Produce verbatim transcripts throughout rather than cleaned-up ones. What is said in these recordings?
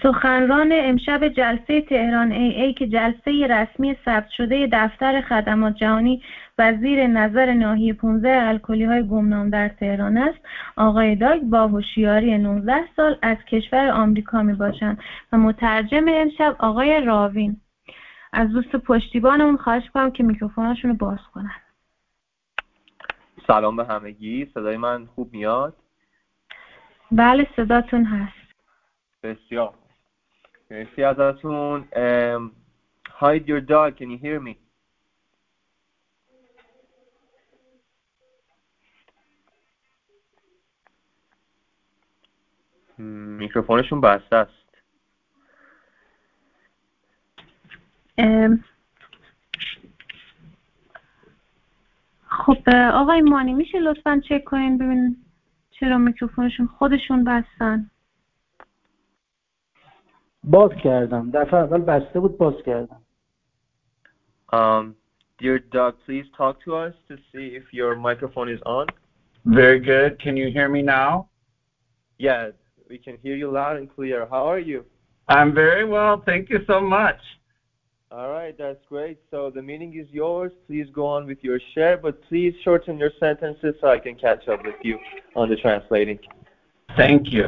سخنران امشب جلسه تهران ای ای که جلسه رسمی ثبت شده دفتر خدمات جهانی و زیر نظر ناحیه پانزده الکلی‌های گمنام در تهران است، آقای داگ با هوشیاری نوزده سال از کشور آمریکا میباشند و مترجم امشب آقای راوین. از دوست پشتیبانمون خواهش کنم که میکروفوناشون رو باز کنن. سلام به همگی. صدای من خوب میاد؟ بله صداتون هست. بسیار مرسی ازتون. um, hide your dog, can you hear me? میکروفونشون بسته است. ام... خب آقای مانی میشه لطفاً چک کنین ببینین چرا میکروفونشون خودشون بستن؟ باز کردم. دفعه اول بسته بود، باز کردم. Um, dear dog, please talk to us to see if your microphone is on. Very good. Can you hear me now? Yes, we can hear you loud and clear. How are you? I'm very well. Thank you so much. All right, that's great. So the meeting is yours. Please go on with your share, but please shorten your sentences so I can catch up with you on the translating. Thank you.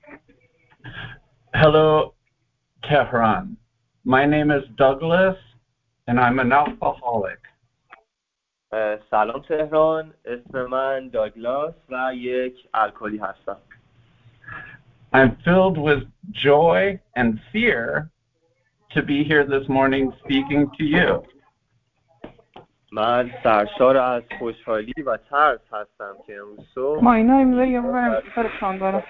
Hello, Tehran. My name is Douglas, and I'm an alcoholic. سلام تهران. اسم من داگلاس و یک الکلی هستم. I'm filled with joy and fear to be here this morning speaking to you. من سرشار از خوشحالی و ترس هستم که امروز صبح ما اینا میذاریم برم سر کانگارا.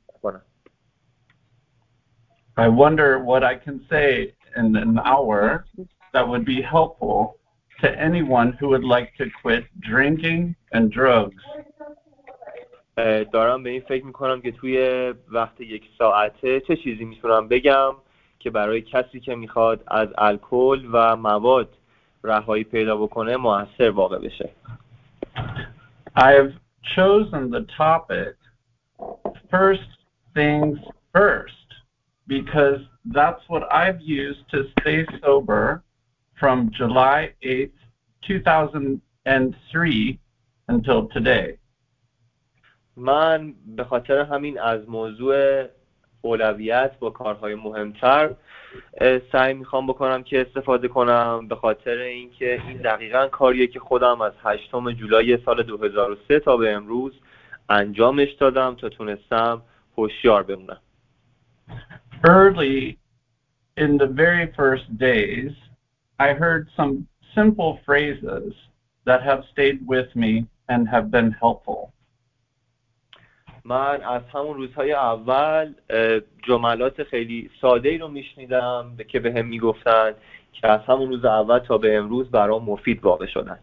I wonder what I can say in an hour that would be helpful to anyone who would like to quit drinking and drugs. دارم به این فکر میکنم که توی وقت یک ساعته چه چیزی میتونم بگم که برای کسی که میخواد از الکل و مواد رهایی پیدا بکنه موثر واقع بشه. I've chosen the topic first things first because that's what I've used to stay sober from July eighth, two thousand three until today. من به خاطر همین از موضوع اولویت با کارهای مهمتر سعی میخوام بکنم که استفاده کنم، به خاطر اینکه این دقیقاً کاریه که خودم از هشتم جولای سال دو هزار و سه تا به امروز انجامش دادم تا تونستم هوشیار بمونم. Early in the very first days, I heard some simple phrases that have stayed with me and have been helpful. من از همون روزهای اول جملات خیلی ساده‌ای رو میشنیدم که به هم میگفتن که از همون روز اول تا به امروز برام مفید واقع شدن.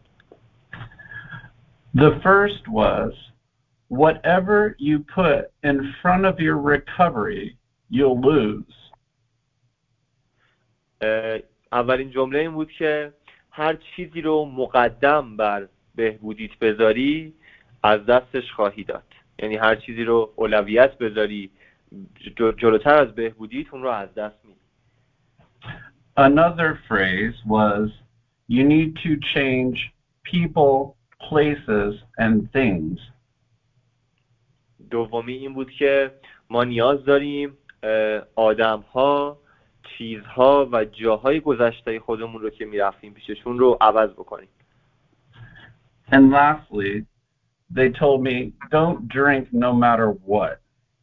The first was, whatever you put in front of your recovery, you'll lose. اولین جمله این بود که هر چیزی رو مقدم بر بهبودیت بذاری از دستش خواهی داد. یعنی هر چیزی رو اولویت بذاری جلوتر از بهبودیت اون رو از دست میدی. Another phrase was, you need to change people, places and things. دومی این بود که ما نیاز داریم آدم‌ها، چیزها و جاهای گذشته خودمون رو که میرفتیم پیششون رو عوض بکنیم. And lastly, they told me, don't drink no matter what.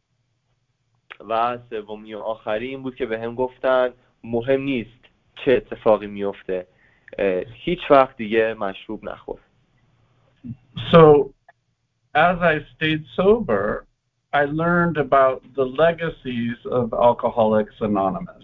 و سومی و آخری این بود که به هم گفتن مهم نیست چه اتفاقی میفته، هیچ وقت دیگه مشروب نخور. So, as I stayed sober, I learned about the legacies of Alcoholics Anonymous.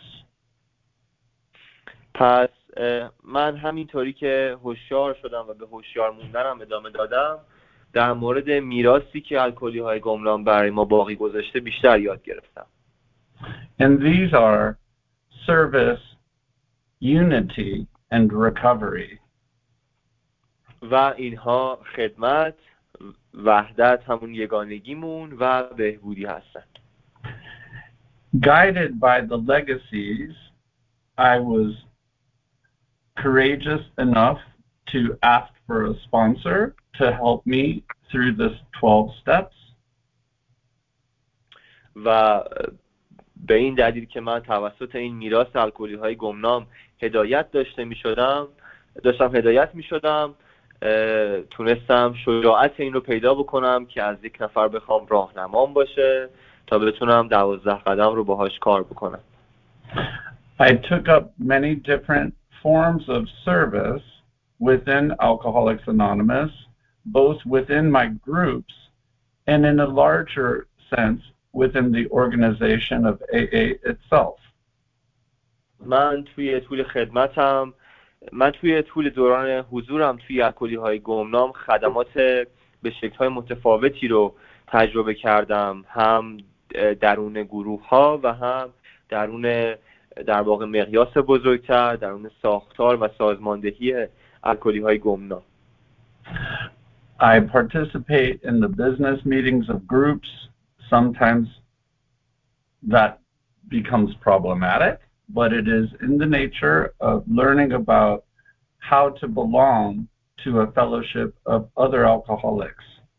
پس من همینطوری که هوشیار شدم و به هوشیار موندنم ادامه دادم، در مورد میراثی که الکلی های گمنام برای ما باقی گذاشته بیشتر یاد گرفتم. And these are service, unity and recovery. و اینها خدمت، وحدت همون یگانگیمون و بهبودی هستن. Guided by the legacies, I was courageous enough to ask for a sponsor to help me through this twelve steps. و به این دلیل که من توسط این میراث الکلی های گمنام هدایت داشته می شدم داشتم هدایت می شدم تونستم شجاعت این رو پیدا بکنم که از یک نفر بخوام راهنمام باشه تا بتونم دوازده قدم رو باهاش کار بکنم. I took up many different forms of service within Alcoholics Anonymous, both within my groups and in a larger sense within the organization of A A itself. من توی طول خدمتم من توی طول دوران حضورم توی الکلی های گمنام خدمات به شکل های متفاوتی رو تجربه کردم، هم درون گروه ها و هم درون در واقع مقیاس بزرگتر، درون ساختار و سازماندهی الکلی های گمنام. I participate in the business meetings of groups. Sometimes that becomes problematic, but it is in the nature of learning about how to belong to a fellowship of other alcoholics.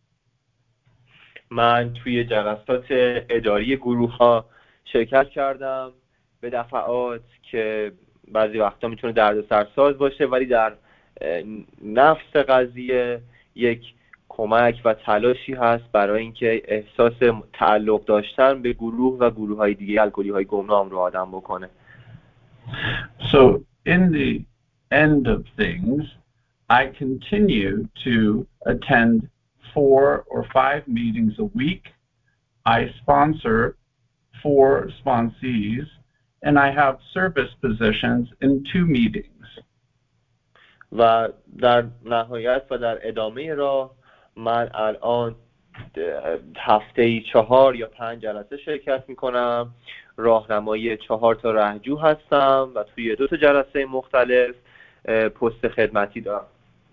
من توی جلسات اداری گروه ها شرکت کردم به دفعات که بعضی وقتا میتونه دردسرساز باشه، ولی در نفس قضیه یک کمک و تلاشی هست برای اینکه احساس تعلق داشتن به گروه و گروه های دیگه الکلی های گمنام رو آدم بکنه. So in the end of things, I continue to attend four or five meetings a week. I sponsor four sponsees, and I have service positions in two meetings. و در نهایت و در ادامه راه من الان هفته‌ای چهار یا پنج جلسه شرکت میکنم، راهنمایی چهار تا رهجو هستم و توی دو تا جلسه مختلف پست خدمتی دارم.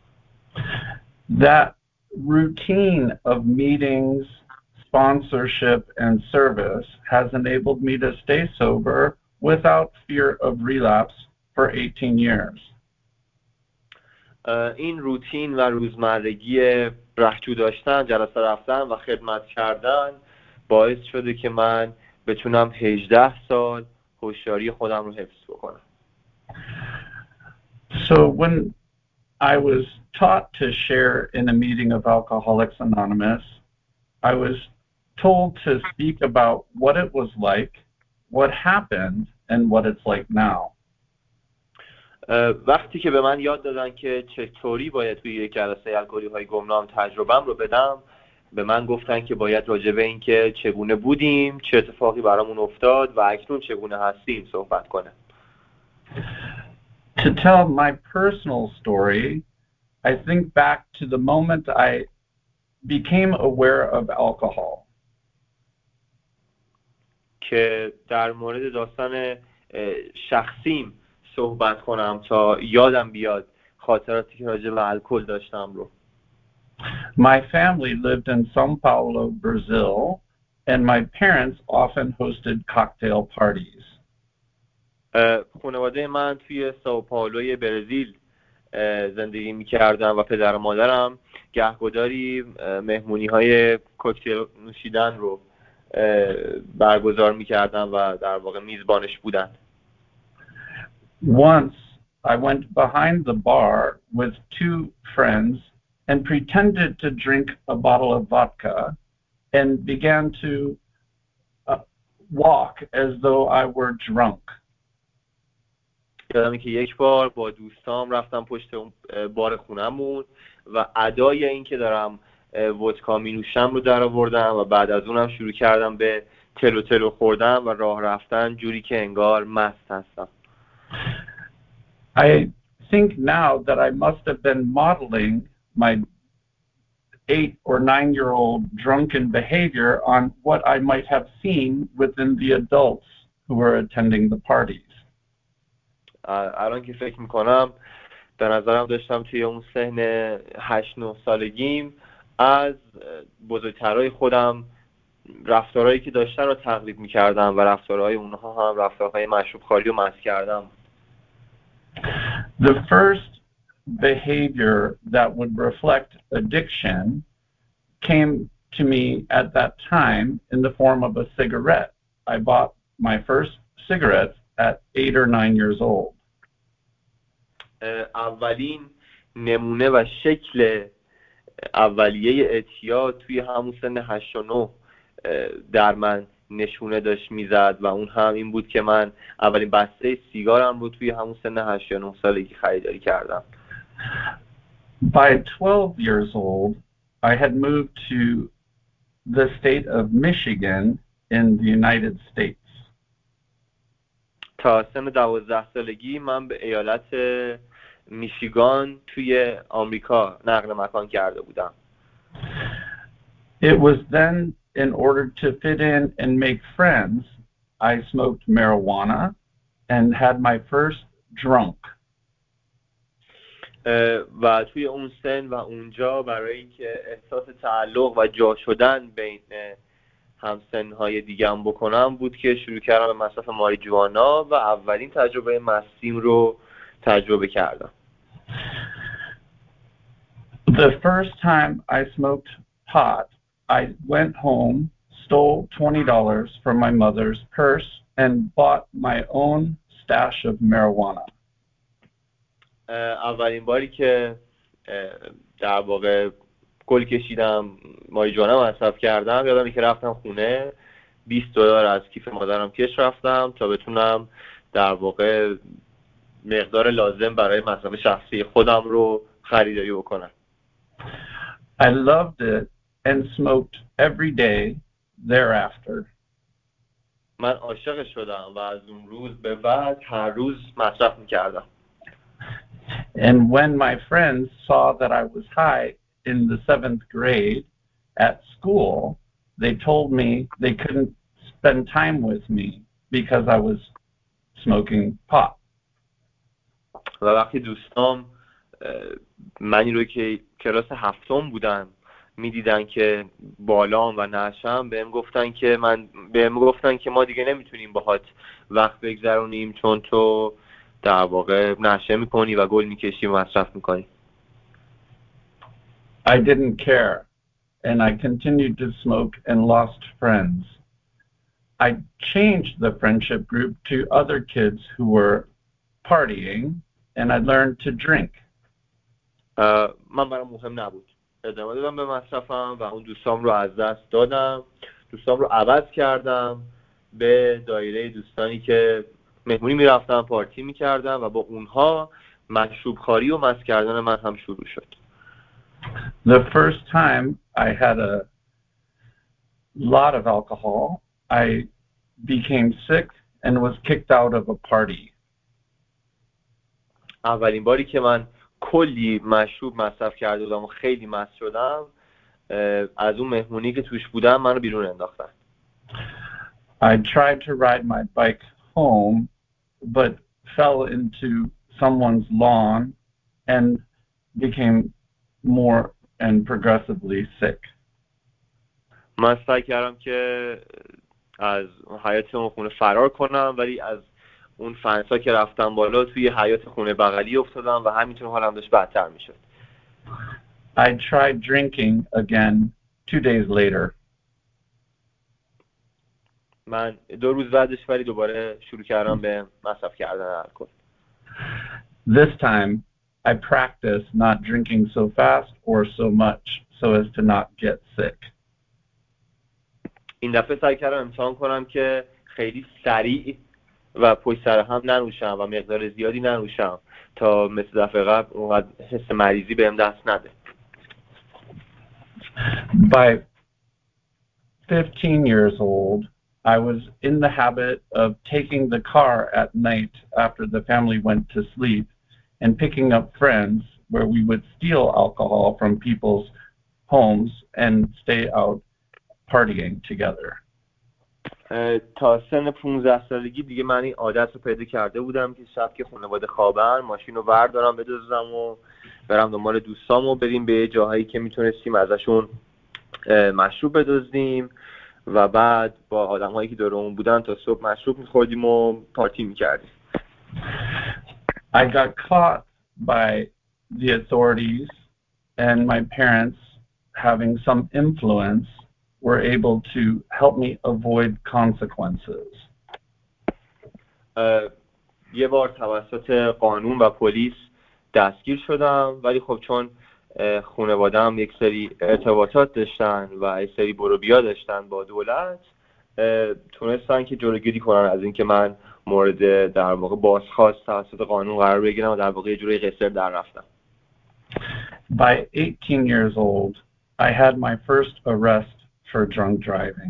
That routine of meetings, sponsorship, and service has enabled me to stay sober without fear of relapse for eighteen years. این روتین و روزمرگی رهجو داشتن، جلسه رفتن و خدمت کردن باعث شده که من بتونم هجده سال هوشیاری خودم رو حفظ بکنم. So when I was taught to share in a meeting of Alcoholics Anonymous, I was told to speak about what it was like, what happened, and what it's like now. وقتی که به من یاد دادن که چطوری باید توی یک جلسه الکلی های گمنام تجربه‌ام رو بدم، به من گفتن که باید راجع به این که چگونه بودیم، چه اتفاقی برامون افتاد و اکنون چگونه هستیم صحبت کنم. To tell my personal story, I think back to the moment I became aware of alcohol. که در مورد داستان شخصیم صحبت کنم تا یادم بیاد خاطراتی که راجع به الکل داشتم رو. My family lived in São Paulo, Brazil, and my parents often hosted cocktail parties. خانواده من توی سائو پائولوی برزیل زندگی می‌کردن و پدر و مادرم گهگداری مهمونی‌های کوکتل نوشیدن رو برگزار می‌کردن و در واقع میزبانش بودن. Once I went behind the bar with two friends and pretended to drink a bottle of vodka and began to uh, walk as though I were drunk. یادمه که یک بار با دوستام رفتم پشت بار خونمون و ادای این که دارم ودکا می نوشم رو در آوردم و بعد از اونم شروع کردم به تلو تلو خوردن و راه رفتن جوری که انگار مست هستم. I think now that I must have been modeling my eight or nine year old drunken behavior on what I might have seen within the adults who were attending the parties. الان که فکر میکنم به نظرم داشتم توی اون سن هشت نه سالگیم از بزرگترای خودم رفتارهایی که داشتن رو تقلید میکردم و رفتارهای اونها هم رفتارهای مشروب خالی و مست کردم. The first behavior that would reflect addiction came to me at that time in the form of a cigarette. I bought my first cigarette at eight or nine years old. اولین نمونه و شکل اولیه اعتیاد توی همون سن هشت و نه در من نشونه داشت میزد و اون هم این بود که من اولین بسته سیگارم رو توی همون سن هشت و نه سالگی خریداری کردم. By twelve years old, I had moved to the state of Michigan in the United States. تا سن دوازده سالگی من به ایالت میشیگان توی آمریکا نقل مکان کرده بودم. It was then, in order to fit in and make friends, I smoked marijuana and had my first drunk. و توی اون سن و اونجا برای اینکه احساس تعلق و جا شدن بین همسن‌های دیگه‌ام بکنم بود که شروع کردم به مصرف ماریجوانا و اولین تجربه مستیم رو تجربه کردم. The first time I smoked pot, I went home, stole twenty dollars from my mother's purse, and bought my own stash of marijuana. اولین باری که در واقع گل کشیدم ماریجوانا مصرف کردم یادمه که رفتم خونه بیست دلار از کیف مادرم کش رفتم تا بتونم در واقع مقدار لازم برای مصرف شخصی خودم رو خریداری بکنم. I loved it and smoked every day thereafter. من عاشق شدم و از اون روز به بعد هر روز مصرف می‌کردم. And when my friends saw that I was high in the seventh grade at school, they told me they couldn't spend time with me because I was smoking pot. و وقتی دوستام منی رو که کلاس هفتم بودن میدیدن که بالام و نشم بهم گفتن که من بهم گفتن که ما دیگه نمیتونیم باهات وقت بگذرونیم چون تو در واقع نشه میکنی و گل میکشی و مصرف میکنی. I didn't care and I continued to smoke and lost friends. I changed the friendship group to other kids who were partying and I learned to drink. من برام مهم نبود. ادامه دادم به مصرفم و اون دوستام رو از دست دادم. دوستام رو عوض کردم به دایره دوستانی که مهمونی میرفتن پارتی میکردن و با اونها مشروب خواری و مست کردن من هم شروع شد. The first time I had a lot of alcohol, I became sick and was kicked out of a party. اولین باری که من کلی مشروب مصرف کرده بودم و خیلی مست شدم از اون مهمونی که توش بودم منو بیرون انداختن. I tried to ride my bike home but fell into someone's lawn and became more and progressively sick. من سعی کردم که از حیاط اون خونه فرار کنم ولی از اون فنسا که رفتم بالا توی حیاط خونه بغلی افتادم و همینطور حالم داشت بدتر میشد. I tried drinking again two days later. من دو روز بعدش ولی دوباره شروع کردم به مصرف کردن الکل. This time I practiced not drinking so fast or so much so as to not get sick. این دفعه سعی کردم امتحان کنم که خیلی سریع و پشت سر هم ننوشم و مقدار زیادی ننوشم تا مثل دفعه قبل اونقدر حس مریضی بهم دست نده. By fifteen years old, I was in the habit of taking the car at night after the family went to sleep and picking up friends where we would steal alcohol from people's homes and stay out partying together. تا سن پانزده سالگی دیگه من این عادت رو پیدا کرده بودم که شب که خانواده خوابن ماشین رو بردارم بدزدم و برم دنبال دوستام و بریم به جاهایی که میتونستیم ازشون مشروب بدزدیم و بعد با آدم‌هایی که دورمون بودن تا صبح مشروب می‌خوردیم و پارتی می‌کردیم. I got caught by the authorities, and my parents, having some influence, were able to help me avoid consequences. uh, یه بار توسط قانون و پلیس دستگیر شدم، ولی خب چون خانواده‌ام یک سری ارتباطات داشتن و یک سری برو بیا داشتن با دولت، تونستن که جلوگیری کنن از اینکه من مورد در واقع بازخواست توسط قانون قرار بگیرم و در واقع یه جوری قصر در رفتم. By eighteen years old, I had my first arrest for drunk driving.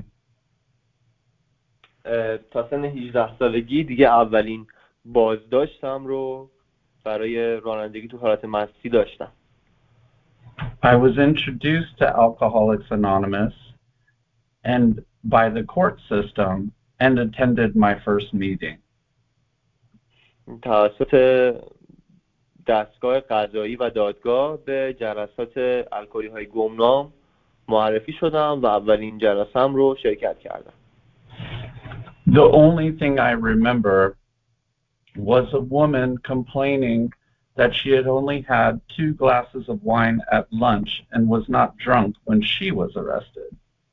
تا سن هجده سالگی دیگه اولین بازداشتم رو برای رانندگی تو حالت مستی داشتم. I was introduced to Alcoholics Anonymous and by the court system and attended my first meeting. توسط دستگاه قضایی و دادگاه به جلسات الکلی‌های گمنام معرفی شدم و اولین جلسه‌ام رو شرکت کردم. The only thing I remember was a woman complaining that she had only had two glasses of wine at lunch and was not drunk when she was arrested.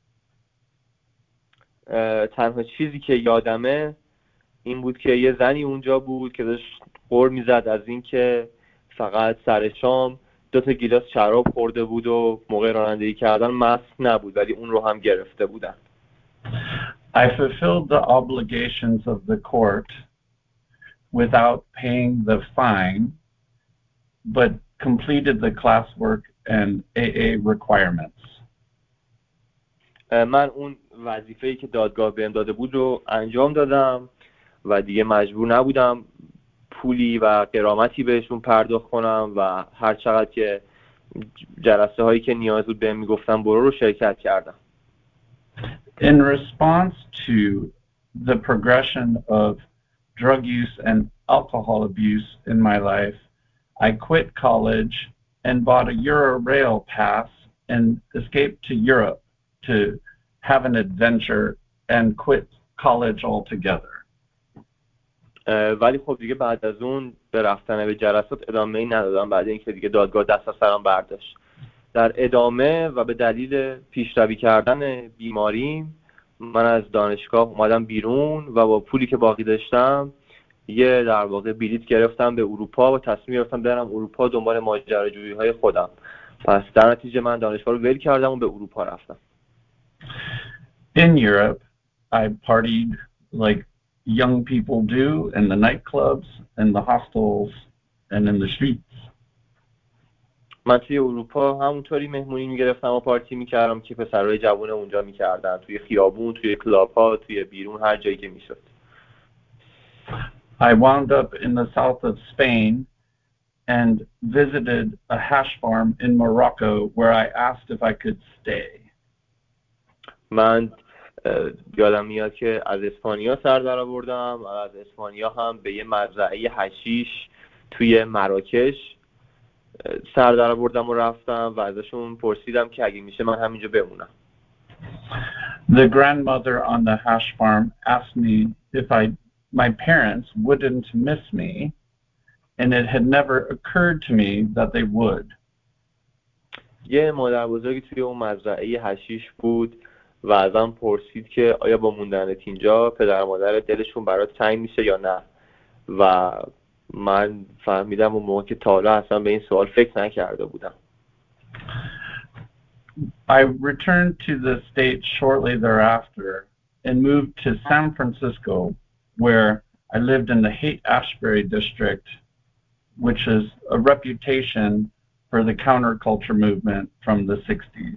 تنها چیزی که یادمه این بود که یه زنی اونجا بود که داشت غر میزد از این که فقط سر شام دو تا گیلاس شراب خورده بود و موقع رانندگی کردن مست نبود، ولی اون رو هم گرفته بودن. I fulfilled the obligations of the court without paying the fine, but completed the classwork and A A requirements. من اون وظیفه‌ای که دادگاه بهم داده بود رو انجام دادم و دیگه مجبور نبودم پولی و غرامتی بهشون پرداخت کنم و هر چقدر که جلسه هایی که نیاز بود بهم میگفتن برو رو شرکت کردم. In response to the progression of drug use and alcohol abuse in my life, I quit college and bought a Eurail pass and escaped to Europe to have an adventure and quit college altogether. ولی خب دیگه بعد از اون به رفتن به جلسات ادامه‌ای ندادم بعد اینکه دیگه دادگاه دست از سرم برداشت. در ادامه و به دلیل پیشروی کردن بیماریم من از دانشگاه اومدم بیرون و با پولی که باقی داشتم یه در واقع بلیط گرفتم به اروپا و تصمیم گرفتم برم اروپا دنبال ماجراجویی‌های خودم. پس در نتیجه من دانشگاه رو ول کردم و به اروپا رفتم. In Europe, I partied like young people do in the nightclubs, in the hostels, and in the streets. من توی اروپا همونطوری مهمونی میگرفتم و پارتی میکردم که پسرای جوون اونجا میکردن، توی خیابون، توی کلاب ها، توی بیرون، هر جایی که میشد. I wound up in the south of Spain and visited a hash farm in Morocco where I asked if I could stay. من یادم میاد که از اسپانیا سر در آوردم و از اسپانیا هم به یه مزرعه حشیش توی مراکش سر در آوردم و رفتم و ازشون پرسیدم که اگه میشه من همینجا بمونم. The grandmother on the hash farm asked me if I my parents wouldn't miss me, and it had never occurred to me that they would. یه مادر بزرگی توی اون مزرعه حشیش بود و ازم پرسید که آیا با موندنت اینجا پدر مادر دلشون برات تنگ میشه یا نه، و من فهمیدم اون موقع که تا حالا اصلا به این سوال فکر نکرده بودم. I returned to the States shortly thereafter and moved to San Francisco, where I lived in the Haight-Ashbury district, which is a reputation for the counterculture movement from the sixties.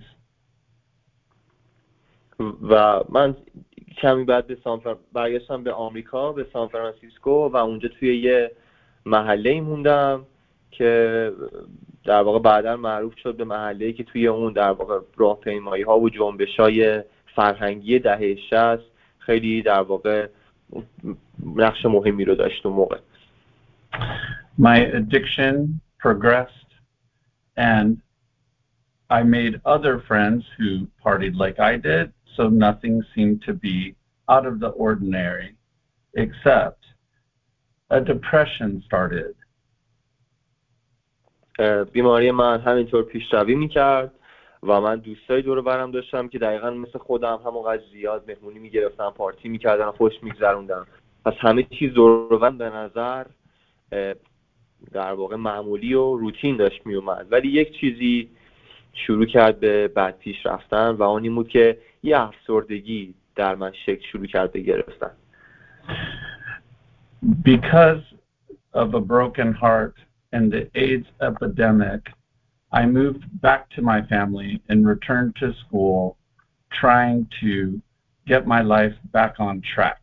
و من کمی بعد به سان فر... برگشتم به آمریکا، به سان فرانسیسکو، و اونجا توی یه محله‌ای موندم که در واقع بعداً معروف شد به محله‌ای که توی اون در واقع راهپیمایی‌ها و جنبش‌های فرهنگی دهه شصت خیلی در واقع نقش مهمی رو داشت اون موقع. My addiction progressed and I made other friends who partied like I did, so nothing seemed to be out of the ordinary, except a depression started. بیماری من همینطور پیشروی میکرد و من دوستای دور و برم داشتم که دقیقاً مثل خودم همونقدر زیاد مهمونی میگرفتن، پارتی میکردن و خوش میگذروندن. پس همه چیز دور و برم به نظر در واقع معمولی و روتین داشت میومد، ولی یک چیزی شروع کرد به بد پیش رفتن و اون این بود که یه افسردگی در من شکل شروع کرد به گرفتن. Because of a broken heart and the AIDS epidemic, I moved back to my family and returned to school, trying to get my life back on track.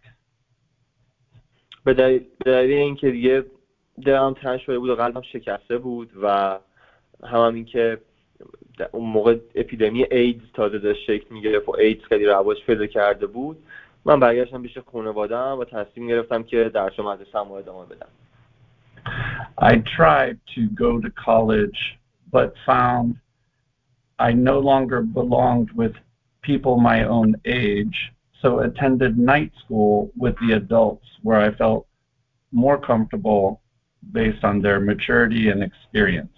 به دلیل اینکه دیگه دلم تنگ شده بود و قلبم شکسته بود و هم همین که اون موقع اپیدمی ایدز تازه داشت شکل میگرفت و ایدز خیلی رواج پیدا کرده بود، من برگشتم پیش خانواده‌ام و تصمیم گرفتم که درس و مدرسه‌ام رو ادامه بدم. I tried to go to college but found I no longer belonged with people my own age, so attended night school with the adults where I felt more comfortable based on their maturity and experience.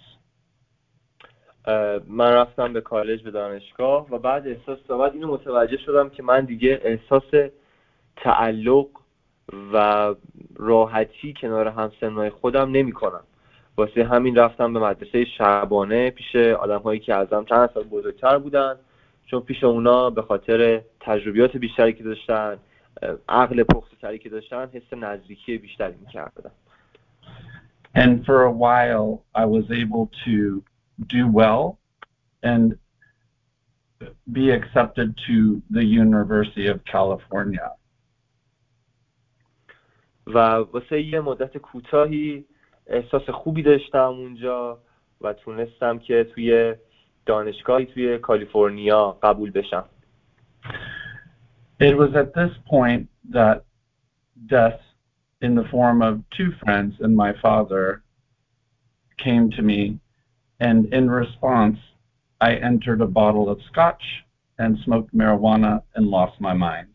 من رفتم به کالج به دانشگاه و بعد احساس بعد اینو متوجه شدم که من دیگه احساس تعلق و راحتی کنار همسنای خودم نمی کنم. واسه همین رفتم به مدرسه شبانه پیش آدم‌هایی که ازم چند سال بزرگتر بودن، چون پیش اونا به خاطر تجربیات بیشتری که داشتن، عقل پخته‌تری که داشتن، حس نزدیکی بیشتری می‌کردم. And for a while I was able to do well and be accepted to the University of California. و واسه یه مدت کوتاهی احساس خوبی داشتم اونجا و تونستم که توی دانشگاهی توی کالیفرنیا قبول بشم. It was at this point that death in the form of two friends and my father came to me, and in response I entered a bottle of scotch and smoked marijuana and lost my mind.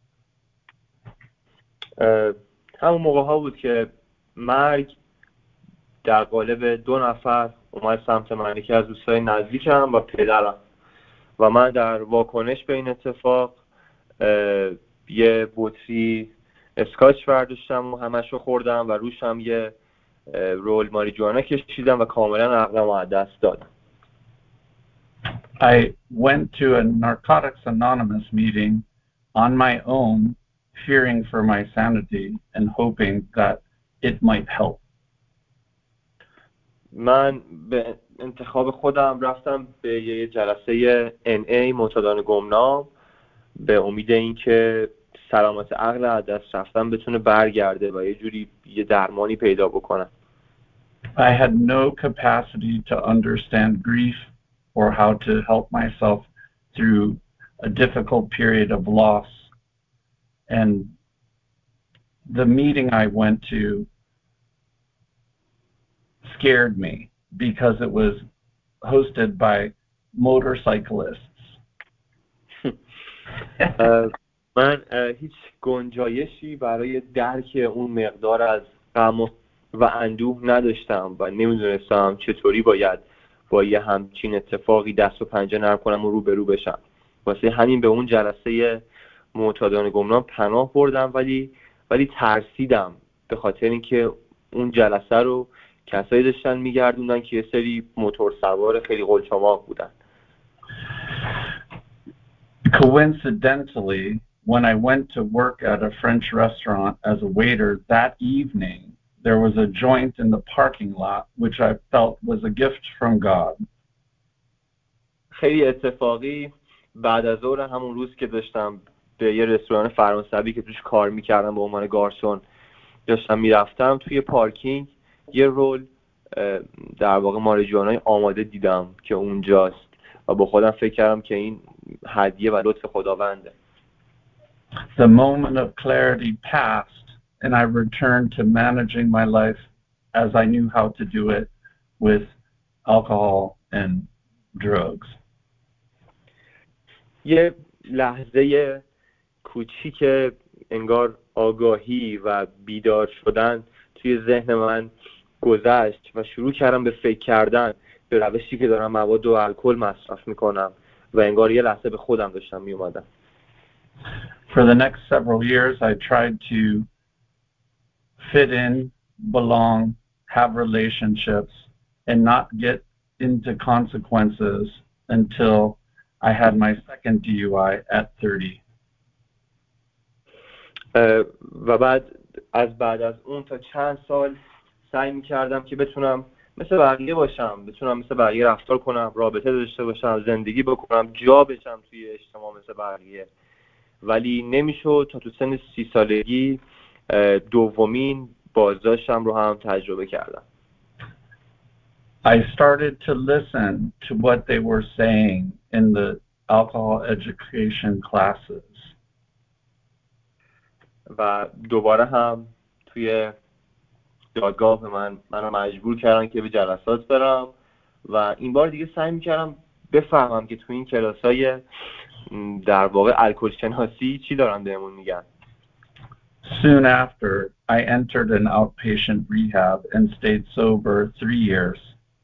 همون موقع ها بود که مرگ در قالب دو نفر اومد سمت من، یکی از دوستای نزدیکم و پدرم، و من در واکنش به این اتفاق یه بطری اسکاچ برداشتم و همش رو خوردم و روش هم یه رول ماریجوانا کشیدم و کاملا عقلم رو از دست دادم. I went to a Narcotics Anonymous meeting on my own, fearing for my sanity and hoping that it might help. من به انتخاب خودم رفتم به یه جلسه ان ای معتادان گمنام به امید اینکه سلامت عقل از دست رفتن بتونه برگرده و یه جوری یه درمانی پیدا بکنم. I had no capacity to understand grief or how to help myself through a difficult period of loss. And the meeting I went to scared me because it was hosted by motorcyclists. من هیچ گنجایشی برای درک اون مقدار از غم و اندوه نداشتم و نمیدونستم چطوری باید با یه همچین اتفاقی دست و پنجه نرم کنم و روبرو بشم. واسه همین به اون جلسه معتادان گمنام پناه بردم، ولی ولی ترسیدم به خاطر اینکه اون جلسه رو کسایی داشتن میگردوندن که یه سری موتور سوار خیلی قلچماق بودن. Coincidentally, when I went to work at a French restaurant as a waiter that evening, there was a joint in the parking lot which I felt was a gift from God. خیلی اتفاقی بعد از ظهر همون روز که داشتم به یه رستوران فرانسوی که توش کار میکردم به عنوان گارسون داشتم میرفتم، توی پارکینگ یه رول در واقع ماریجوانا آماده دیدم که اونجاست و با خودم فکر کردم که این هدیه و لطف خداونده. The moment of clarity passed and I returned to managing my life as I knew how to do it with alcohol and drugs. یه لحظه کوچیک انگار آگاهی و بیدار شدن توی ذهن من گذشت و شروع کردم به فکر کردن به روشی که دارم مواد و الکل مصرف میکنم و انگار یه لحظه به خودم داشتم میومدم. For the next several years I tried to fit in, belong, have relationships and not get into consequences until I had my second D U I at thirty. و بعد از بعد از اون تا چند سال سعی می‌کردم که بتونم مثل بقیه باشم، بتونم مثل بقیه رفتار کنم، رابطه داشته باشم، زندگی بکنم، جا بشم توی اجتماع مثل بقیه، ولی نمیشد. تا تو سن سی سالگی دومین بازداشتم رو هم تجربه کردم. I started to listen to what they were saying in the alcohol education classes. و دوباره هم توی دادگاه به من منو مجبور کردن که به جلسات برم و این بار دیگه سعی می‌کردم بفهمم که توی این کلاسای در واقع الکل شناسی چی دارن بهمون میگن. Soon after, I entered an outpatient rehab and stayed sober three years.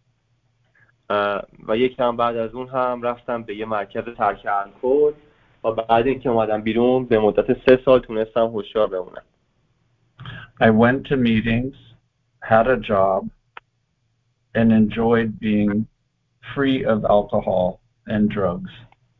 و یکم بعد از اون هم رفتم به یه مرکز ترک الکل و بعد اینکه اومدم بیرون به مدت سه سال تونستم هوشیار بمونم. I went to meetings, had a job, and enjoyed being free of alcohol and drugs.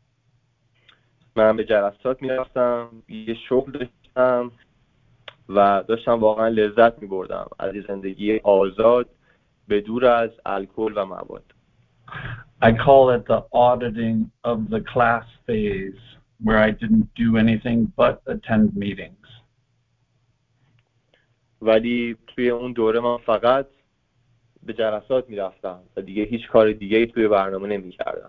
من به جلسات میرفتم، یه شغل داشتم و داشتم واقعا لذت میبردم از زندگی آزاد به دور از الکل و مواد. I call it the auditing of the class phase where I didn't do anything but attend meetings. ولی توی اون دوره من فقط به جلسات میرفتم و دیگه هیچ کار دیگه‌ای توی برنامه نمی‌کردم.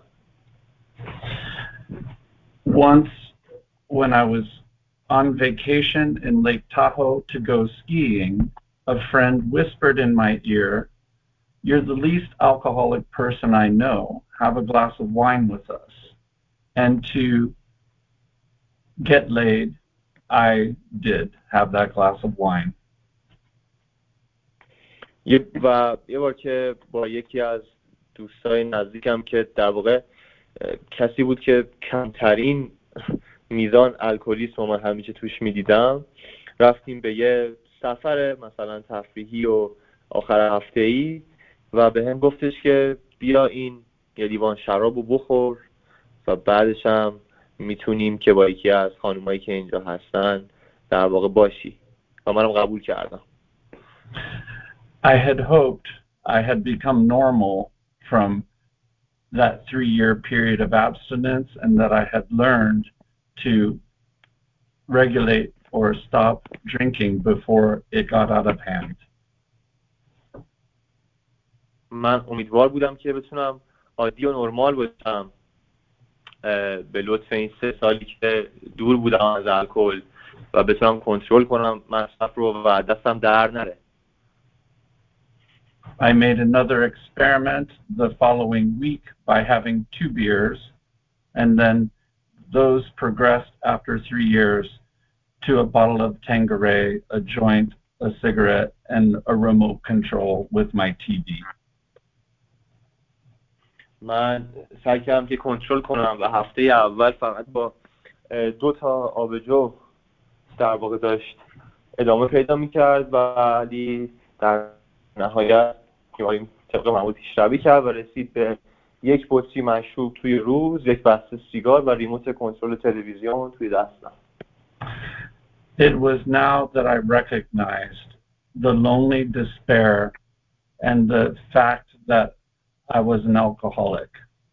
Once when I was on vacation in Lake Tahoe to go skiing, a friend whispered in my ear, "You're the least alcoholic person I know. Have a glass of wine with us." And to get laid, I did have that glass of wine. و یه بار که با یکی از دوستای نزدیکم که در واقع کسی بود که کمترین میزان الکلیسم رو من همیشه توش میدیدم، رفتیم به یه سفر مثلا تفریحی و آخر هفته‌ای و به هم گفتش که بیا این یه لیوان شراب رو بخور و بعدش هم میتونیم که با یکی از خانومایی که اینجا هستن در واقع باشی و منم قبول کردم. I had hoped I had become normal from that three-year period of abstinence and that I had learned to regulate or stop drinking before it got out of hand. من امیدوار بودم که بتونم عادی و نرمال باشم به لطف این سه سالی که دور بودم از الکل و بتونم کنترل کنم مصرف رو و دستم در نره. I made another experiment the following week by having two beers, and then those progressed after three years to a bottle of Tanqueray, a joint, a cigarette, and a remote control with my T V. من سعی کردم که کنترل کنم و هفته اول فقط با دو تا آبجو در واقع داشت ادامه پیدا می‌کرد ولی در نهایت که طبق معمول پیشروی کرد و رسید به یک بطری مشروب توی روز، یک بسته سیگار و ریموت کنترل تلویزیون توی دستم. It was now that I recognized the lonely despair and the fact that I was an alcoholic.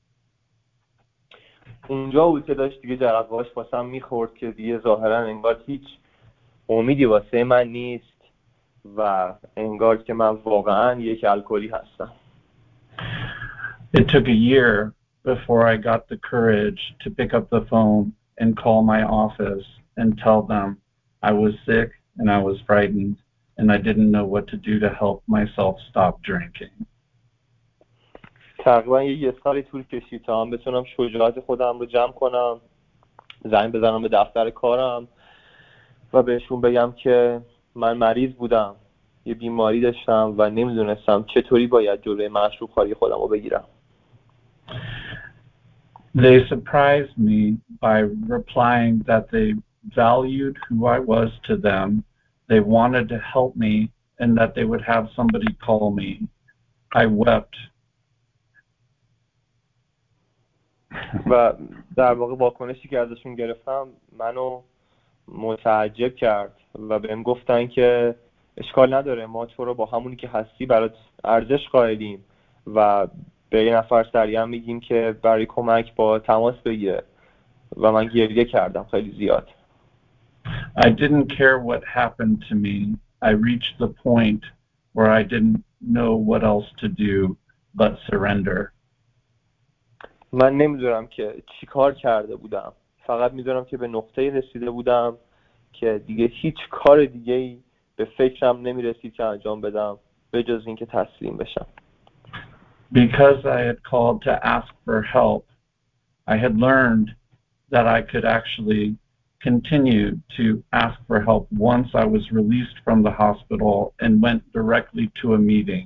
اونجا بود که داشت دیگه جرقه‌اش واسم میخورد که دیگه ظاهرا انگار هیچ امیدی واسه من نیست و انگار که من واقعا یک الکلی هستم. It took a year before I got the courage to pick up the phone and call my office and tell them I was sick and I was frightened and I didn't know what to do to help myself stop drinking. تقریبا یه سالی طول کشید تا من بتونم شجاعت خودم رو جمع کنم زنگ بزنم به دفتر کارم و بهشون بگم که من مریض بودم، یه بیماری داشتم و نمیدونستم چطوری باید جلوی مشروب خواری خودم رو بگیرم. They surprised me by replying that they valued who I was to them, they wanted to help me, and that they would have somebody call me. I wept. و در واقع واکنشی که ازشون گرفتم منو متعجب کرد و بهم گفتن که اشکال نداره، ما تو رو با همونی که هستی برات ارزش قائلیم و به یه نفر سریعا میگیم که برای کمک با تماس بگیره. و من گریه کردم خیلی زیاد. I didn't care what happened to me. I reached the point where I didn't know what else to do but surrender. من نمیدونم که چی کار کرده بودم، فقط میدونم که به نقطه‌ای رسیده بودم که دیگه هیچ کار دیگه‌ای به فکرم نمیرسید که انجام بدم به جز اینکه تسلیم بشم. Because I had called to ask for help, I had learned that I could actually continue to ask for help once I was released from the hospital and went directly to a meeting.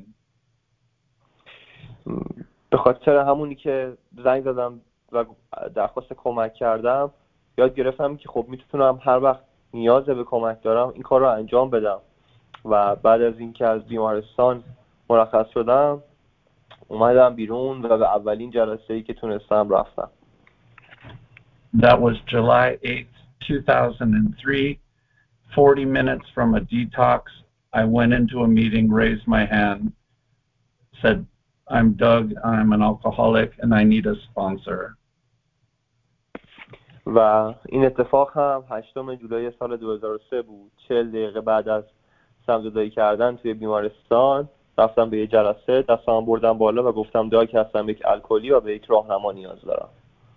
به خاطر همونی که زنگ زدم و درخواست کمک کردم یاد گرفتم که خب میتونم هر وقت نیاز به کمک دارم این کار رو انجام بدم و بعد از اینکه از بیمارستان مرخص شدم اومدم بیرون و به اولین جلسه‌ای که تونستم رفتم. That was July eighth, two thousand three. forty minutes from a detox, I went into a meeting, raised my hand, said, I'm Doug, I'm an alcoholic, and I need a sponsor. و این اتفاق هم هشتم جولای سال دو هزار و سه بود. چهل دقیقه بعد از سمزدایی کردن توی بیمارستان رفتم به یه جلسه، دستام بردم بالا و گفتم داگ هستم، یک الکلی و به یک راهنما نیاز دارم.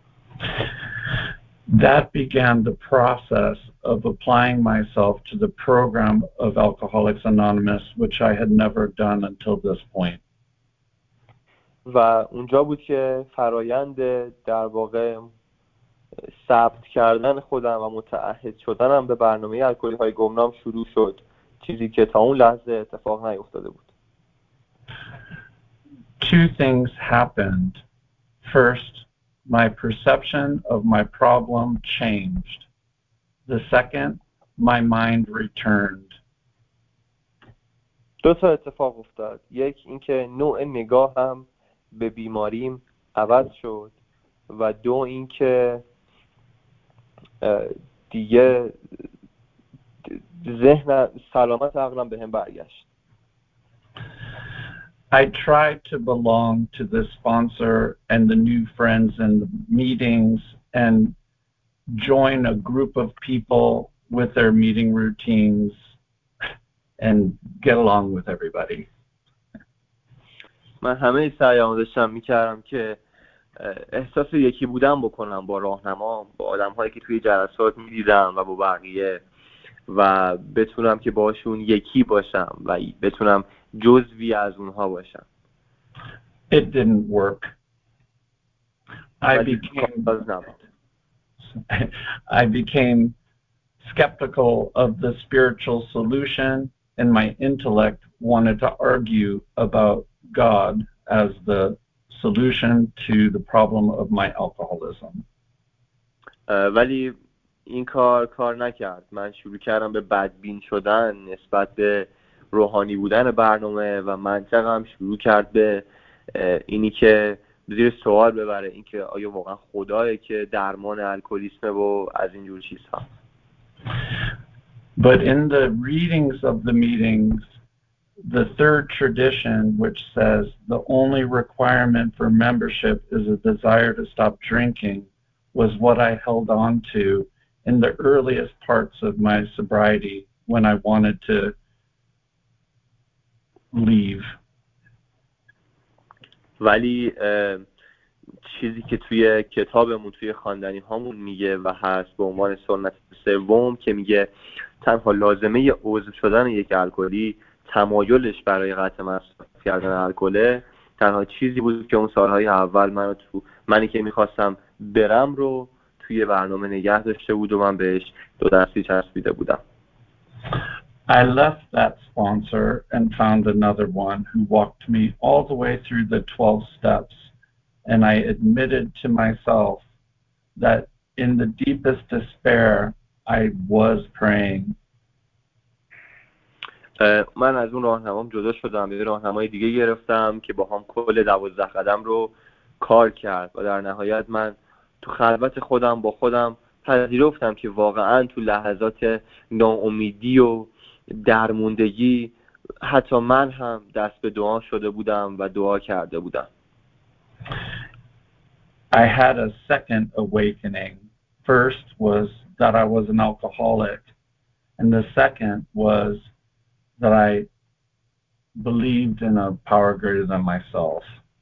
That began the process of applying myself to the program of Alcoholics Anonymous, which I had never done until this point. و اونجا بود که فرایند در واقع ثبت کردن خودم و متعهد شدنم به برنامه الکلی های گمنام شروع شد، چیزی که تا اون لحظه اتفاق نیفتاده بود. Two things happened. First, my perception of my problem changed. The second, my mind returned. دو تا اتفاق افتاد. یک اینکه نوع نگاهم به بیماریم عوض شد و دو اینکه دیگه ذهن سلامت عقلم به هم برگشت. I tried to belong to the sponsor and the new friends and the meetings and join a group of people with their meeting routines and get along with everybody. من همه سعیامو داشتم میکردم که احساس یکی بودن بکنم با راهنما، با آدم‌هایی که توی جلسات می‌دیدم و با بقیه و بتونم که باشون یکی باشم و بتونم جزوی از اونها باشم. It didn't work. I became I became skeptical of the spiritual solution, and my intellect wanted to argue about God as the solution to the problem of my alcoholism. ولی این کار کار نکرد. من شروع کردم به بدبین شدن نسبت به روحانی بودن برنامه و منطقم شروع کرد به اینی که زیر سوال ببره اینکه آیا واقعا خدایه که درمان الکلیسم و از اینجور چیزها. But in the readings of the meetings, the third tradition, which says the only requirement for membership is a desire to stop drinking, was what I held on to in the earliest parts of my sobriety when I wanted to leave. ولی چیزی که توی کتابمون توی خواندنی هامون میگه و هست به عنوان سنت سوم که میگه تنها لازمه عضو شدن یک الکلی تمایلش برای قطع مصرف کردن الکل، تنها چیزی بود که اون سالهای اول منو تو منی که میخواستم برم رو توی برنامه نگه داشته بود و من بهش دو دستی چسبیده بودم. I left that sponsor and found another one who walked me all the way through the twelve steps, and I admitted to myself that in the deepest despair I was praying. من از اون راهنمام جدا شدم، یه راهنمای دیگه گرفتم که با هم کل دوازده قدم رو کار کرد و در نهایت من تو خلوت خودم با خودم پذیرفتم که واقعا تو لحظات ناامیدی و درموندگی حتی من هم دست به دعا شده بودم و دعا کرده بودم. I had a second awakening. First was that I was an alcoholic, and the second was that I believed in a power greater than myself.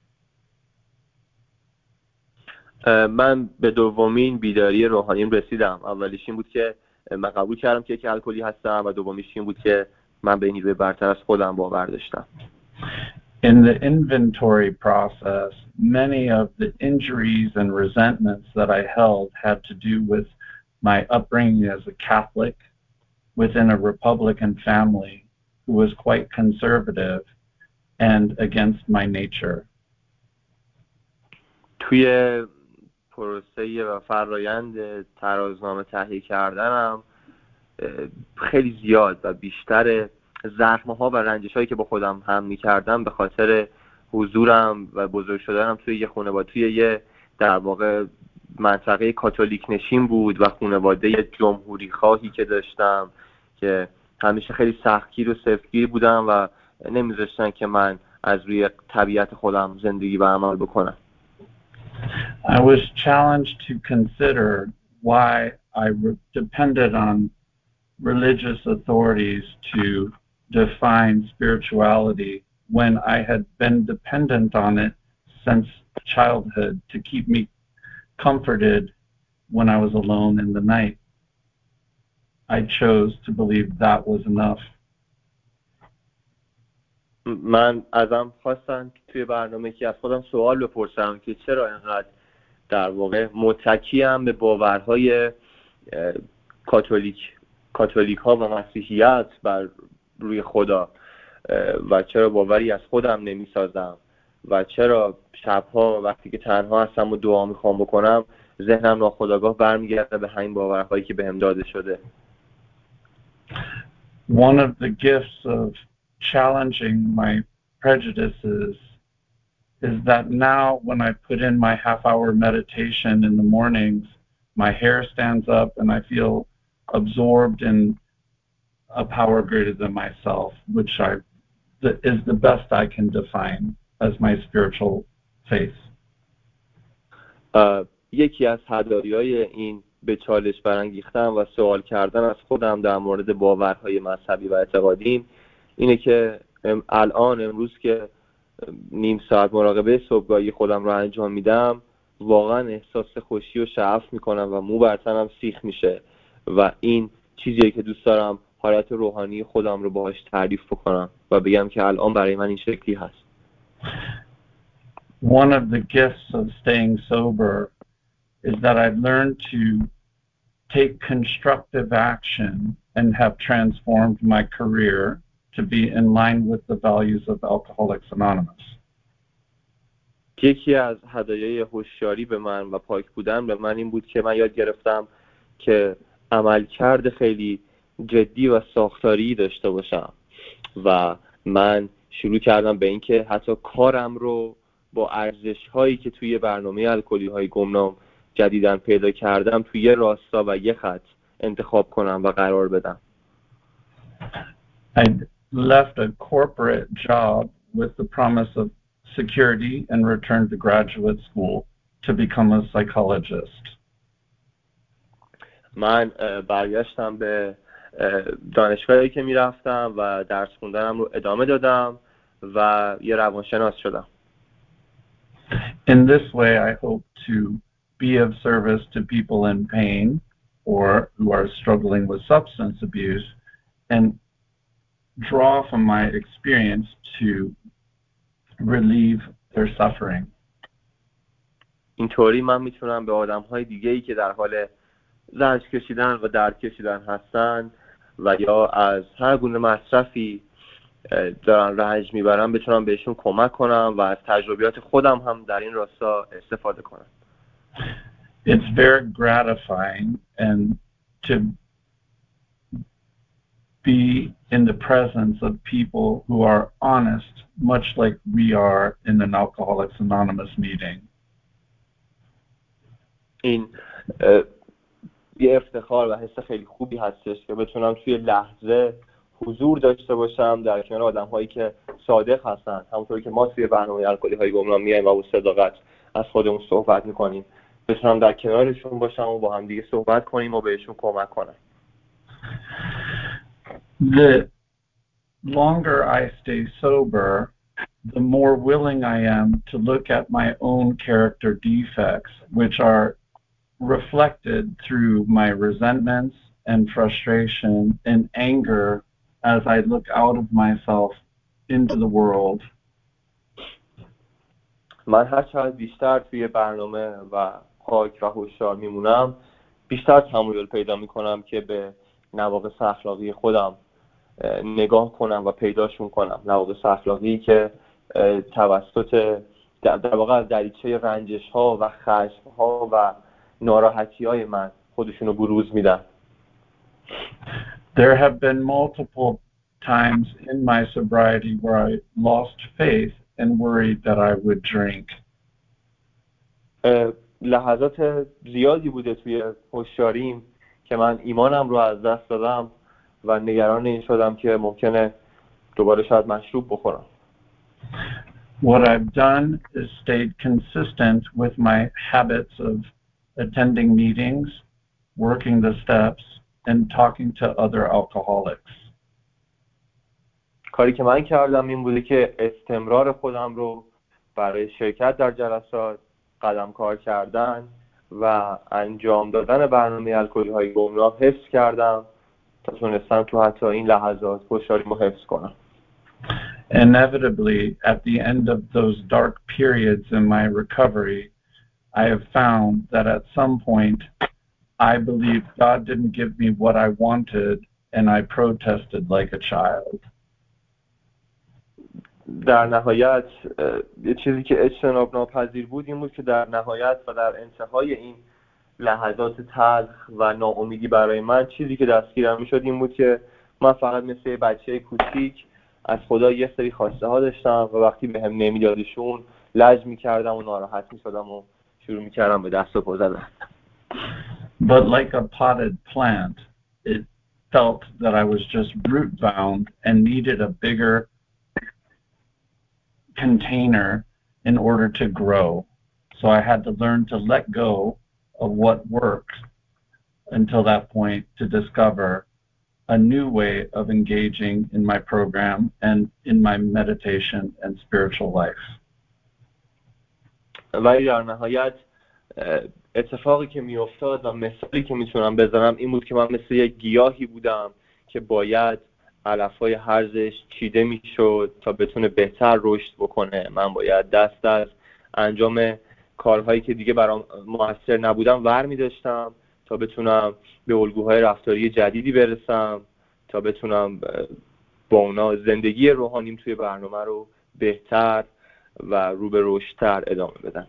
من به دومین بیداری روحانیم رسیدم. اولیش این بود که من قبول کردم که یک الکلی هستم و دومیش این بود که من به نیروی برتر از خودم باور داشتم. In the inventory process, many of the injuries and resentments that I held had to do with my upbringing as a Catholic within a Republican family who was quite conservative and against my nature. توی پروسه و فرایند ترازنامه تهیه کردنم خیلی زیاد و بیشتر زخم‌ها و رنجش‌هایی که با خودم هم می‌کردم به خاطر حضورم و بزرگ شدنم توی یه خانواده، توی یه در واقع منطقه کاتولیک نشین بود و خانواده جمهوری خواهی که داشتم که همیشه خیلی سختگیر و سفتگیر بودم و نمی‌ذاشتن که من از روی طبیعت خودم زندگی و عمل بکنم. I was challenged to consider why I depended on religious authorities to define spirituality when I had been dependent on it since childhood to keep me comforted when I was alone in the night. I chose to believe that was enough. من ازم خواستن که توی برنامه که از خودم سوال بپرسم که چرا اینقدر در واقع متکیم به باورهای کاتولیک کاتولیک ها و مسیحیت بر روی خدا و چرا باوری از خودم نمی سازم و چرا شبها وقتی که تنها هستم و دعا میخوام بکنم ذهنم ناخودآگاه برمیگرده به همین باورهایی که بهم داده شده. One of the gifts of challenging my prejudices is that now when I put in my half hour meditation in the mornings, my hair stands up and I feel absorbed in a power greater than myself, which I that is the best I can define as my spiritual faith. Uh, یکی از هدایای این به چالش برانگیختن و سوال کردن از خودم در مورد باورهای مذهبی و اعتقادیم اینه که الان امروز که نیم ساعت مراقبه صبحگاهی خودم رو انجام میدم واقعا احساس خوشی و شعف میکنم و مو بر تنم سیخ میشه و این چیزیه که دوست دارم حالت روحانی خودم رو باهاش تعریف بکنم و بگم که الان برای من این شکلی هست. One of the gifts of staying sober is that I've learned to take constructive action and have transformed my career to be in line with the values of Alcoholics Anonymous. یکی از هدایای هوشیاری به من و پاک بودن به من این بود که من یاد گرفتم که عملکرد خیلی جدی و ساختاری داشته باشم و من شروع کردم به این که حتی کارم رو با ارزش‌هایی که توی برنامه الکلی‌های گمنام جدیداً پیدا کردم توی یه راستا و یه خط انتخاب کنم و قرار بدم. I left a corporate job with the promise of security and returned to graduate school to become a psychologist. من برگشتم به دانشگاهی که میرفتم و درس خوندنم رو ادامه دادم و یه روانشناس شدم. In this way, I hope to be of service to people in pain or who are struggling with substance abuse and draw from my experience to relieve their suffering. اینطوری من میتونم به آدم‌های دیگه‌ای که در حال رنج کشیدن و درد کشیدن هستن و یا از هر گونه مصرفی دارن رنج میبرن بتونم بهشون کمک کنم و از تجربیات خودم هم در این راستا استفاده کنم. It's very gratifying and to be in the presence of people who are honest, much like we are in an Alcoholics Anonymous meeting. این یه افتخار و حس خیلی خوبی هستش که بتونم توی لحظه حضور داشته باشم در کنار آدم‌هایی که صادق هستن، همونطوری که ما توی برنامه الکلی‌های گمنام میایم و با صداقت از خودمون صحبت میکنیم، بتونم در کنارشون باشم و با هم دیگه صحبت کنیم و بهشون کمک کنم. The longer I stay sober, the more willing I am to look at my own character defects, which are reflected through my resentments and frustration and anger as I look out of myself into the world. من هر چقدر بیشتر توی برنامه و پاک و هوشیار میمونم، بیشتر تمایل پیدا میکنم که به نواقص اخلاقی خودم نگاه کنم و پیداشون کنم. نواقص اخلاقی که توسط در واقع از دریچه رنجش ها و خشم ها و ناراحتی های من خودشونو بروز میدن. There have been multiple times in my sobriety where I lost faith and worried that I would drink. لحظات زیادی بوده توی هوشیاریم که من ایمانم رو از دست دادم و نگران این شدم که ممکنه دوباره شاید مشروب بخورم. What I've done is stayed consistent with my habits of attending meetings, working the steps, and talking to other alcoholics. کاری که من کردم این بوده که استمرار خودم رو برای شرکت در جلسات، قدم کار کردن و انجام دادن برنامه الکلی‌های گمنام حفظ کردم تا تونستم تو حتی این لحظات هوشیاریمو حفظ کنم. Inevitably, at the end of those dark periods in my recovery, I have found that at some point I believed God didn't give me what I wanted and I protested like a child. در نهایت یه چیزی که اجتناب ناپذیر بود این بود که در نهایت و در انتهای این لحظات تلخ و ناامیدی برای من چیزی که دستگیرم میشد این بود که من فقط مثل یه بچه کوچیک از خدا یه سری خواسته ها داشتم و وقتی بهم نمیدادشون لج میکردم و ناراحت میشدم و شروع میکردم به دست و پا زدن. But like a potted plant, it felt that I was just root bound and needed a bigger container in order to grow. So I had to learn to let go of what worked until that point to discover a new way of engaging in my program and in my meditation and spiritual life. ولی در نهایت اتفاقی که می افتاد و مثالی که میتونم بزنم این بود که من مثل یک گیاهی بودم که باید علفهای هرزش چیده میشد تا بتونه بهتر رشد بکنه. من باید دست از انجام کارهایی که دیگه برام موثر نبودم ور می داشتم تا بتونم به الگوهای رفتاری جدیدی برسم، تا بتونم با اونا زندگی روحانیم توی برنامه رو بهتر و رو به رشدتر ادامه بدم.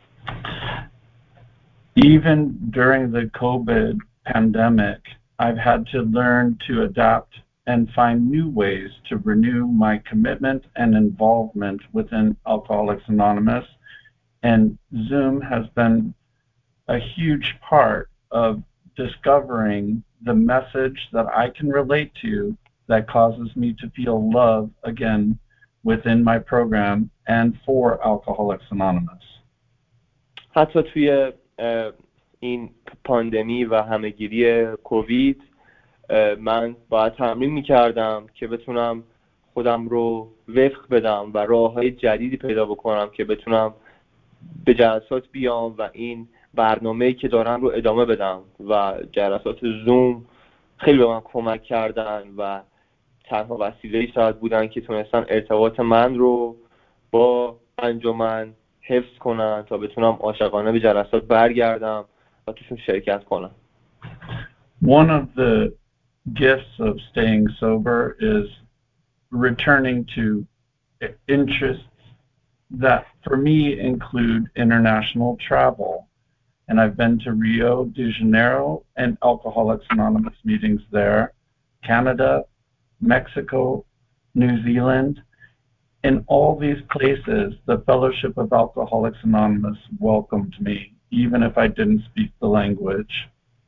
Even during the COVID pandemic, I've had to learn to adapt and find new ways to renew my commitment and involvement within Alcoholics Anonymous. And Zoom has been a huge part of discovering the message that I can relate to that causes me to feel love again within my program and for Alcoholics Anonymous. حتی توی این پاندمی و همهگیری کووید من باید تمرین میکردم که بتونم خودم رو وفق بدم و راههای جدیدی پیدا بکنم که بتونم به جلسات بیام و این برنامه‌ای که دارم رو ادامه بدم و جلسات زوم خیلی به من کمک کردن و تنها وسیله‌ای شاید بودن که تونستن ارتباط من رو با انجمن حفظ کنن تا بتونم عاشقانه به جلسات برگردم و توشون شرکت کنم. One of the gifts of staying sober is returning to interests that for me include international travel. And I've been to Rio de Janeiro and Alcoholics Anonymous meetings there, Canada, Mexico, New Zealand. In all these places, the Fellowship of Alcoholics Anonymous welcomed me, even if I didn't speak the language.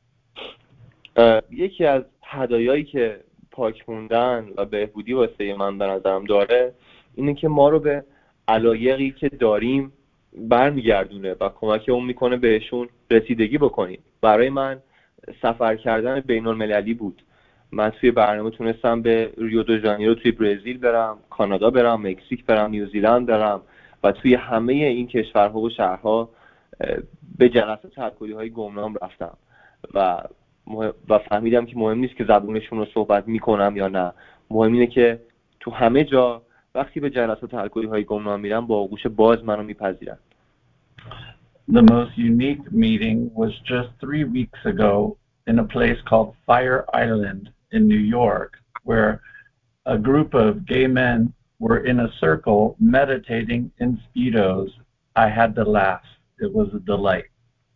یکی از هدایایی که پاک موندن و بهبودی واسه من به نظرم داره اینه که ما رو به علایقی که داریم برمیگردونه و کمک اون میکنه بهشون رسیدگی بکنیم. برای من سفر کردن بین المللی بود. من توی برنامه تونستم به ریو دو ژانیرو توی برزیل برم، کانادا برم، مکزیک برم، نیوزیلند برم و توی همه این کشورها و شهرها به جلسات الکلی‌های گمنام رفتم و و فهمیدم که مهم نیست که زبونشون رو صحبت میکنم یا نه. مهم اینه که تو همه جا وقتی به جلسات الکلی‌های گمنام میرم با آغوش باز منو میپذیرن. The most unique meeting was just three weeks ago in a place called Fire Island in New York, where a group of gay men were in a circle meditating in Speedos. I had to laugh. It was a delight.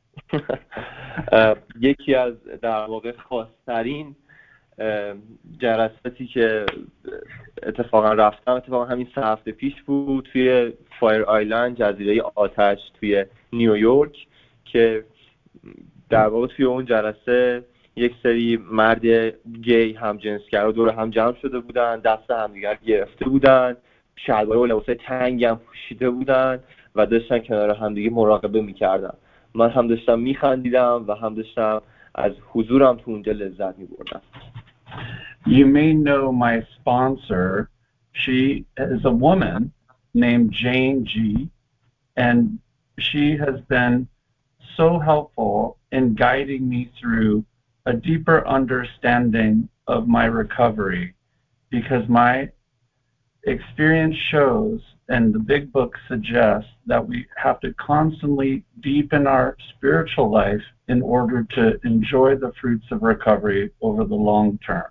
یکی از در واقع خاص‌ترین جلساتی که اتفاقا رفتم اتفاقا همین سه هفته پیش بود توی فایر آیلند، جزیره آتش توی نیویورک، که در واقع توی اون جلسه یک سری مرد گی همجنسگرا دور هم جمع شده بودن، دست همدیگر گرفته بودن، شلوار و لباسای تنگ هم پوشیده بودن و داشتن کنار همدیگه مراقبه میکردن. من هم داشتم میخندیدم و هم داشتم از حضورم تو اونجا لذت میبردم. You may know my sponsor. She is a woman named Jane G, and she has been so helpful in guiding me through a deeper understanding of my recovery, because my experience shows, and the big book suggests, that we have to constantly deepen our spiritual life in order to enjoy the fruits of recovery over the long term.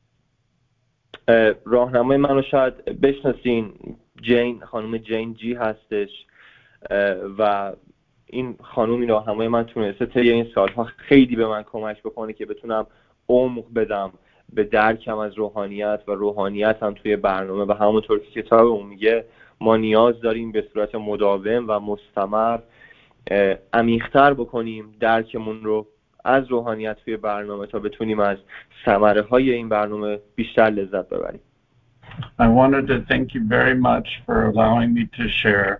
راهنمای منو شاید بشناسین، جین، خانم جین جی هستش و این خانم این راهنمای من تونسته طی این سالها خیلی به من کمک بکنه که بتونم عمق بدم به درکم از روحانیت و روحانیت هم توی برنامه. و همونطور که کتابمون میگه ما نیاز داریم به صورت مداوم و مستمر عمیق‌تر بکنیم درکمون رو از روحانیت توی برنامه تا بتونیم از ثمره‌های این برنامه بیشتر لذت ببریم. I wanted to thank you very much for allowing me to share.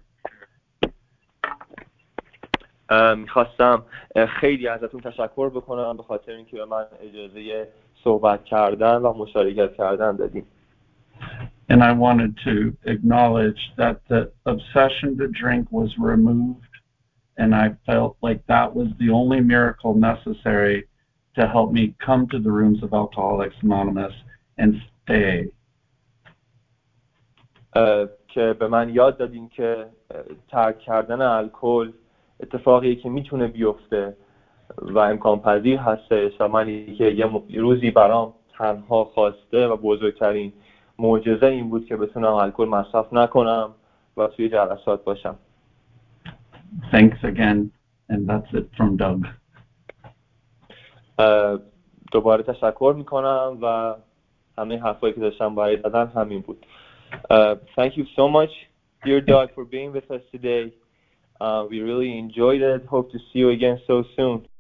میخواستم خیلی ازتون تشکر بکنم به خاطر اینکه به من اجازه صحبت کردن و مشارکت کردن دادین. And I wanted to acknowledge that the obsession to drink was removed, and I felt like that was the only miracle necessary to help me come to the rooms of Alcoholics Anonymous and stay. که به من یاد دادین که ترک کردن الکل اتفاقی که میتونه بیفته و امکان پذیر هستش و من که یه روزی برام تنها خواسته و بزرگترین معجزه این بود که بتونم الکل مصرف نکنم و توی جلسات باشم. Thanks again, and that's it from Doug. دوباره تشکر میکنم و همه حرفایی که داشتم برای زدن همین بود. Uh, thank you so much, dear Doug, for being with us today. Uh, we really enjoyed it. Hope to see you again so soon.